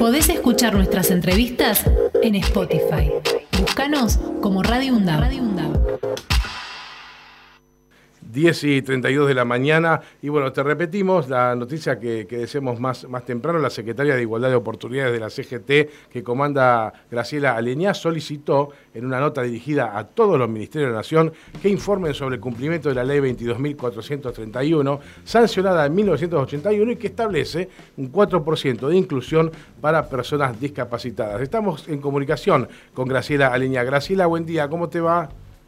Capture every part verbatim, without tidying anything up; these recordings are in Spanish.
Podés escuchar nuestras entrevistas en Spotify. Búscanos como Radio UNDAV. diez y treinta y dos de la mañana, y bueno, te repetimos la noticia que, que decíamos más, más temprano. La secretaria de Igualdad de Oportunidades de la C G T, que comanda Graciela Aleñá, solicitó en una nota dirigida a todos los ministerios de la Nación que informen sobre el cumplimiento de la Ley veintidós mil cuatrocientos treinta y uno, sancionada en mil novecientos ochenta y uno y que establece un cuatro por ciento de inclusión para personas discapacitadas. Estamos en comunicación con Graciela Aleñá. Graciela, buen día, ¿cómo te va?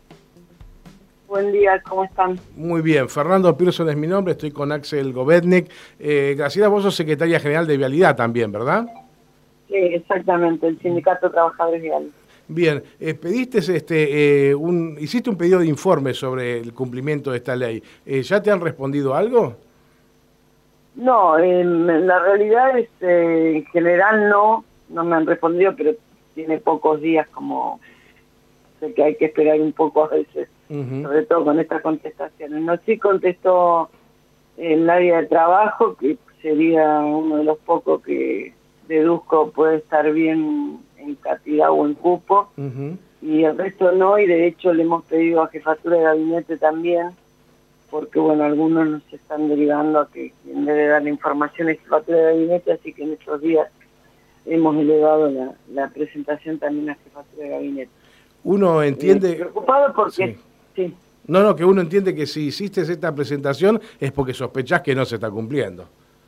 Buen día, ¿cómo están? Muy bien, Fernando Pearson es mi nombre, estoy con Axel Govetnik. Eh, Graciela, vos sos secretaria general de Vialidad también, ¿verdad? Sí, exactamente, el Sindicato de Trabajadores Viales. Bien, eh, pediste este, eh, un, hiciste un pedido de informe sobre el cumplimiento de esta ley. Eh, ¿Ya te han respondido algo? No, eh, la realidad es, eh, en general no, no me han respondido, pero tiene pocos días, como sé que hay que esperar un poco a veces. Uh-huh. Sobre todo con estas contestaciones. No, sí contestó el área de trabajo, que sería uno de los pocos que deduzco puede estar bien en cantidad o en cupo, uh-huh. Y el resto no, y de hecho le hemos pedido a Jefatura de Gabinete también, porque bueno, algunos nos están derivando a que quien debe dar la información es Jefatura de Gabinete, así que en estos días hemos elevado la, la presentación también a Jefatura de Gabinete. Uno entiende... Eh, preocupado porque... Sí. Sí. No, no, que uno entiende que si hiciste esta presentación es porque sospechás que no se está cumpliendo.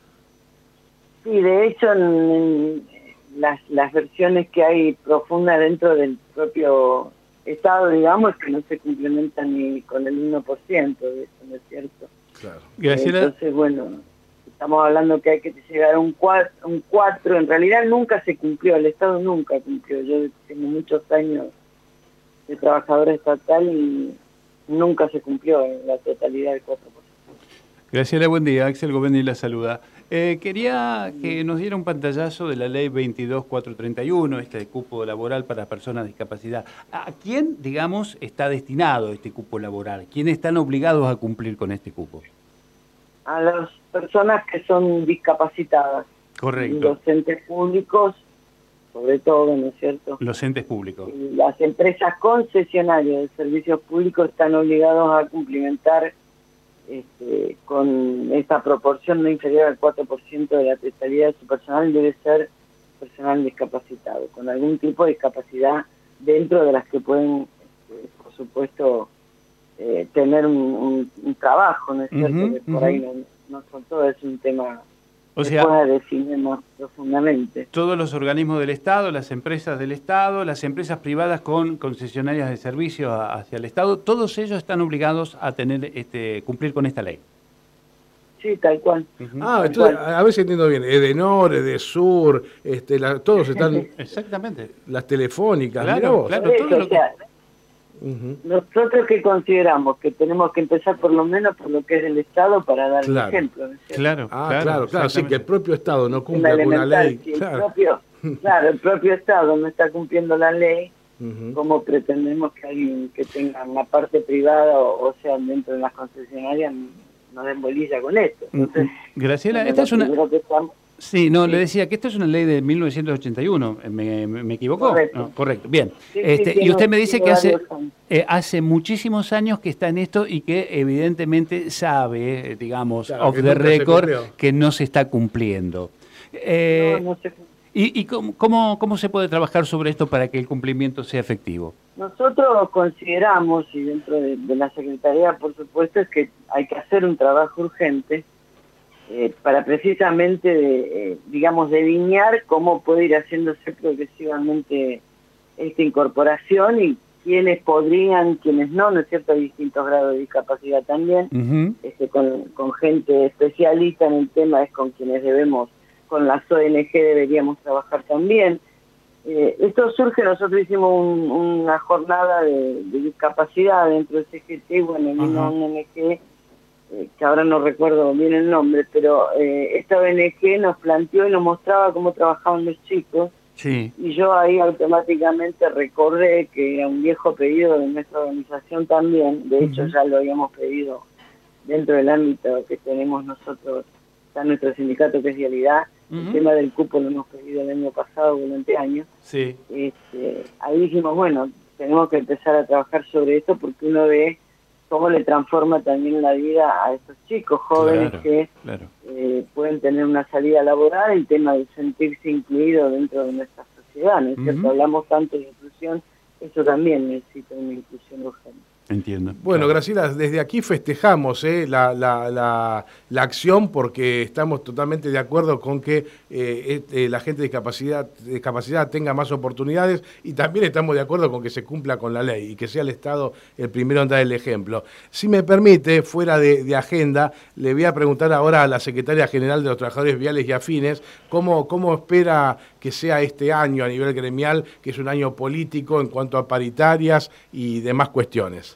Sí, de hecho, en, en las, las versiones que hay profundas dentro del propio Estado, digamos, que no se complementan ni con el uno por ciento, de eso, ¿no es cierto? Claro. Graciela. Entonces, bueno, estamos hablando que hay que llegar a un cuatro, un cuatro, en realidad nunca se cumplió, el Estado nunca cumplió. Yo tengo muchos años de trabajadora estatal y nunca se cumplió en la totalidad del cuatro por ciento. Graciela, buen día. Axel Govendi la saluda. Eh, quería que nos diera un pantallazo de la ley veintidós mil cuatrocientos treinta y uno, este cupo laboral para personas de discapacidad. ¿A quién, digamos, está destinado este cupo laboral? ¿Quiénes están obligados a cumplir con este cupo? A las personas que son discapacitadas. Correcto. Los entes públicos, sobre todo, ¿no es cierto? Los entes públicos. Las empresas concesionarias de servicios públicos están obligados a cumplimentar este, con esta proporción no inferior al cuatro por ciento de la totalidad de su personal, debe ser personal discapacitado, con algún tipo de discapacidad dentro de las que pueden, este, por supuesto, eh, tener un, un, un trabajo, ¿no es cierto? Uh-huh, que por uh-huh. ahí no, no son todo, es un tema... O sea, pueda definir más profundamente. Todos los organismos del Estado, las empresas del Estado, las empresas privadas con concesionarias de servicios hacia el Estado, todos ellos están obligados a tener este cumplir con esta ley. Sí, tal cual. Uh-huh. Ah, tal entonces, cual. A veces entiendo bien, Edenor, Edesur, este, la, todos están... Exactamente. Las telefónicas, claro, claro, todo todo lo que... Uh-huh. Nosotros que consideramos que tenemos que empezar por lo menos por lo que es el Estado para dar claro. el ejemplo, ¿no? Claro, ah, claro, claro, claro, sí, que el propio Estado no cumple con una ley. Si claro. El propio, claro, el propio Estado no está cumpliendo la ley, uh-huh. ¿Cómo pretendemos que alguien que tenga una parte privada o, o sea dentro de las concesionarias no den bolilla con esto? Entonces, Graciela, esta es una... Sí, no, sí. Le decía que esta es una ley de mil novecientos ochenta y uno, ¿me, me, me equivocó? Correcto. No, correcto, bien. Sí, este, sí, y usted no, me dice sí, que hace, eh, hace muchísimos años que está en esto y que evidentemente sabe, eh, digamos, claro, off the record, que no se está cumpliendo. Eh, no, no se... ¿Y, y cómo, cómo, cómo se puede trabajar sobre esto para que el cumplimiento sea efectivo? Nosotros consideramos, y dentro de, de la Secretaría, por supuesto, es que hay que hacer un trabajo urgente Eh, para precisamente, eh, digamos, delinear cómo puede ir haciéndose progresivamente esta incorporación y quiénes podrían, quiénes no, ¿no es cierto? Hay distintos grados de discapacidad también, uh-huh. este, con, con gente especialista en el tema, es con quienes debemos, con las O N G deberíamos trabajar también. Eh, esto surge, nosotros hicimos un, una jornada de, de discapacidad dentro del C G T, bueno, en uh-huh. una O N G, Eh, que ahora no recuerdo bien el nombre, pero eh, esta O N G nos planteó y nos mostraba cómo trabajaban los chicos, sí. Y yo ahí automáticamente recordé que era un viejo pedido de nuestra organización también, de hecho uh-huh. ya lo habíamos pedido dentro del ámbito que tenemos nosotros, está nuestro sindicato que es Vialidad, Uh-huh. El tema del cupo lo hemos pedido el año pasado durante años. Sí. Este, ahí dijimos, bueno, tenemos que empezar a trabajar sobre esto porque uno ve cómo le transforma también la vida a estos chicos jóvenes claro, que claro. Eh, pueden tener una salida laboral, el tema de sentirse incluido dentro de nuestra sociedad, ¿no es cierto? Uh-huh. Hablamos tanto de inclusión, eso también necesita una inclusión urgente. Entiendo. Bueno, claro. Graciela, desde aquí festejamos eh, la, la, la, la acción porque estamos totalmente de acuerdo con que eh, eh, la gente de discapacidad, discapacidad tenga más oportunidades y también estamos de acuerdo con que se cumpla con la ley y que sea el Estado el primero en dar el ejemplo. Si me permite, fuera de, de agenda, le voy a preguntar ahora a la Secretaria General de los Trabajadores Viales y Afines cómo, cómo espera que sea este año a nivel gremial, que es un año político en cuanto a paritarias y demás cuestiones.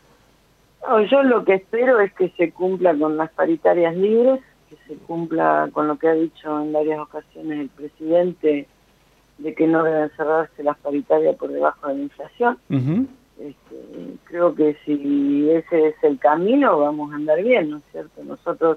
No, yo lo que espero es que se cumpla con las paritarias libres, que se cumpla con lo que ha dicho en varias ocasiones el presidente, de que no deben cerrarse las paritarias por debajo de la inflación. Uh-huh. Este, creo que si ese es el camino, vamos a andar bien, ¿no es cierto? Nosotros,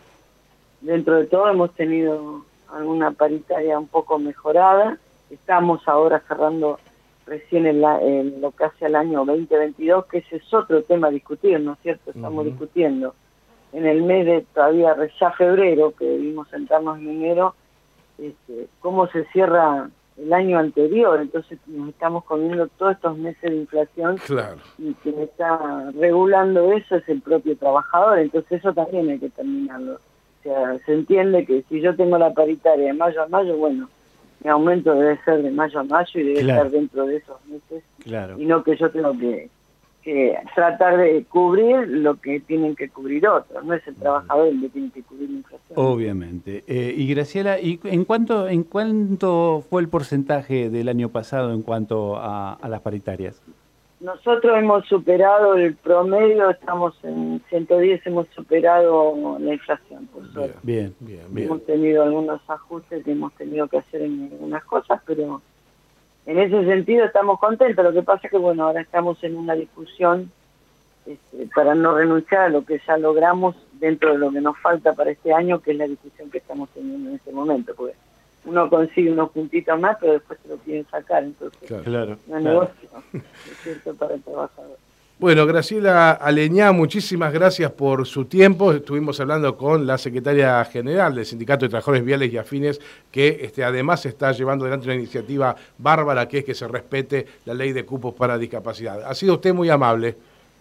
dentro de todo, hemos tenido alguna paritaria un poco mejorada. Estamos ahora cerrando recién en, la, en lo que hace al año veinte veintidós, que ese es otro tema a discutir, ¿no es cierto? Estamos uh-huh. discutiendo en el mes de todavía ya febrero, que debimos sentarnos en enero, este, cómo se cierra el año anterior. Entonces nos estamos comiendo todos estos meses de inflación claro. y quien está regulando eso es el propio trabajador, entonces eso también hay que terminarlo. O sea, se entiende que si yo tengo la paritaria de mayo a mayo, bueno, mi aumento debe ser de mayo a mayo y debe claro. estar dentro de esos meses, claro. y no que yo tengo que, que tratar de cubrir lo que tienen que cubrir otros, no es el trabajador el que tiene que cubrir la inflación. Obviamente. Eh, y Graciela, ¿y en cuánto, en cuánto fue el porcentaje del año pasado en cuanto a, a las paritarias? Nosotros hemos superado el promedio, estamos en ciento diez, hemos superado la inflación, por suerte. Bien, bien, bien. Hemos tenido algunos ajustes que hemos tenido que hacer en algunas cosas, pero en ese sentido estamos contentos. Lo que pasa es que, bueno, ahora estamos en una discusión este, para no renunciar a lo que ya logramos dentro de lo que nos falta para este año, que es la discusión que estamos teniendo en este momento, porque uno consigue unos puntitos más, pero después se lo quieren sacar, entonces claro, no es claro. negocio, es cierto, para el trabajador. Bueno, Graciela Aleñá, muchísimas gracias por su tiempo. Estuvimos hablando con la secretaria general del Sindicato de Trabajadores Viales y Afines, que este, además está llevando adelante una iniciativa bárbara, que es que se respete la ley de cupos para discapacidad. Ha sido usted muy amable.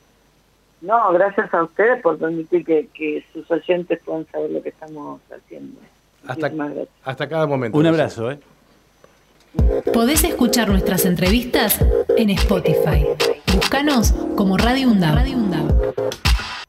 No, gracias a ustedes por permitir que, que sus oyentes puedan saber lo que estamos haciendo. Hasta, hasta cada momento. Un abrazo, ¿eh? Podés escuchar nuestras entrevistas en Spotify. Búscanos como Radio UNDAB. Radio UNDAB.